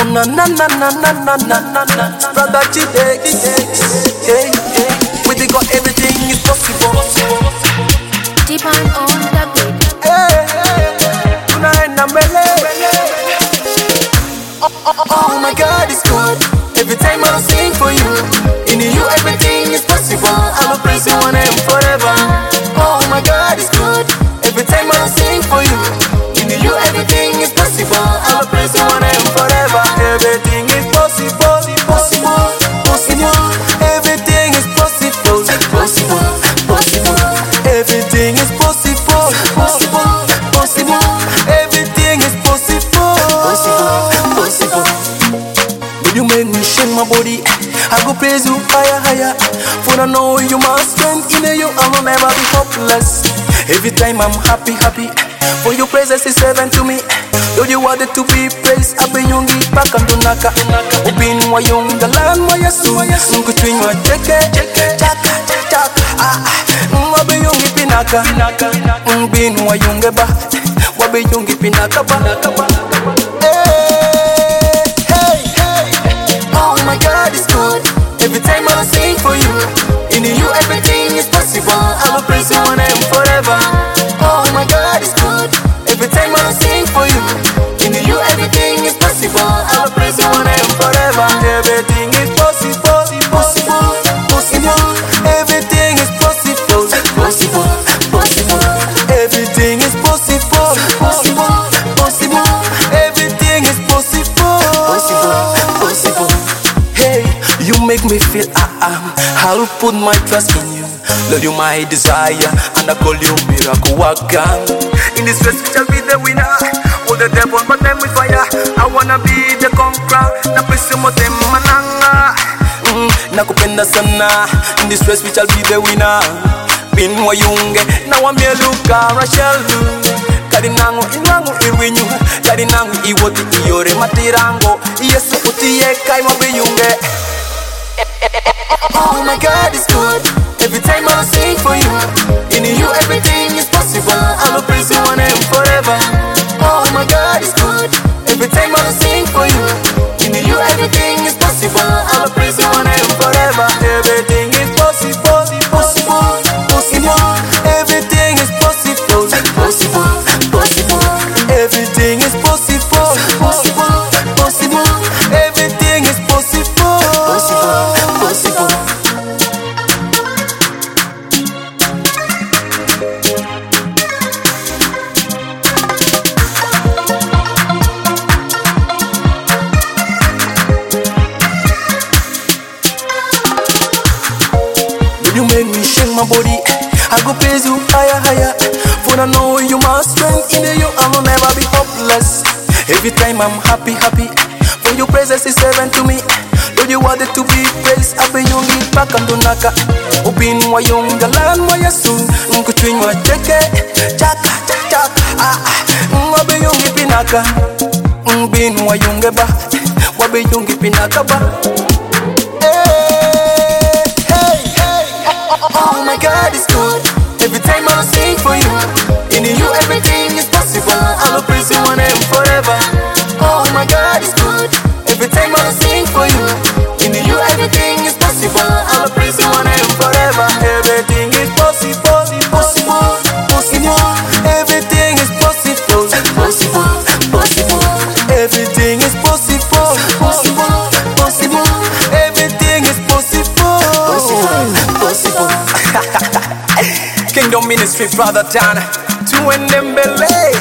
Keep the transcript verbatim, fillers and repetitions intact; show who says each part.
Speaker 1: na na na na na na na na na. Brother Chide, yeah, yeah. We think got everything is possible.
Speaker 2: Deep on on the beat.
Speaker 1: Hey, una ena mele. Oh, oh, oh my God, it's good. Every time I sing for you, in you everything is possible. I will praise you one and forever. Oh my God, it's good. Every time I sing for you, in you everything is possible. I will praise you one and forever. Everything is possible, possible, possible. Everything is possible, possible, possible. Everything is possible, possible, possible. Everything is possible, possible, possible. Will you make me shake my body? I go praise you higher, higher. For I know you my strength. In you I will never be hopeless. Every time I'm happy, happy. For your praises is heaven to me. Though you wanted to be praised, I've been young, back and donaka. Ubin wa young, the land wa yasu. Nkutwin wa cheke, chaka, chaka. Ah, wabe young pinaka. Ubin wa young ba, wabe young pinaka ba. Hey, hey, hey. Oh my God, it's good. Every time I sing for you, in you everything is possible. I will praise you one and forever. Oh my God, it's good. Every time I sing for you, in you everything is possible. I will praise you one and forever. Everything is possible, possible, possible. Everything is possible, possible, possible. Everything is possible, possible, possible. Everything is possible, possible, possible. Hey, you make me feel I am. I'll put my trust in you. Lord, you my desire, and I call you miracle worker. In this race, we shall be the winner. All the devil, but them with fire. I wanna be the conqueror. Na pesi mo them mananga. Nakupenda sana. In this race, we shall be the winner. Bin wa yunge, na wa mieluka Rachel. Kadi nangu inwangu irwinyu. Kadi nangu iwoti iyore matirango. Yesu utiye kai mabe yunge. Oh my God, it's good. Every time I sing for you, in you everything is possible. I will praise you one and forever. Oh my God, it's good. Every time I sing for you, in you everything is possible. I will praise you one and forever. Everything is possible, possible, possible. Everything is possible, possible, possible. Everything is possible, possible, possible. Everything is possible, possible, possible. You make me shake my body. I go praise you higher, higher. For I know you my strength. In you I will never be hopeless. Every time I'm happy, happy. For your praises is heaven to me. Though you wanted to be praised, I've been young, back and donaka. Ubin wa young, the land wa yasu. Nkutwin wa cheke, chaka, chaka. Ah, wabe young pinaka. Ubin wa young ba, wabe young pinaka ba. Oh my God, it's good. Every time I sing for you, in you everything is possible. I will praise you one and forever. Oh my God, it's good. Every time I sing for you, in you everything is possible. I will praise you one and forever. Everything is possible, possible, possible. Everything is possible, possible, possible. Everything is possible, possible, possible. Everything is possible, possible, possible. Kingdom Ministry, Brother Dan, to Ndembele.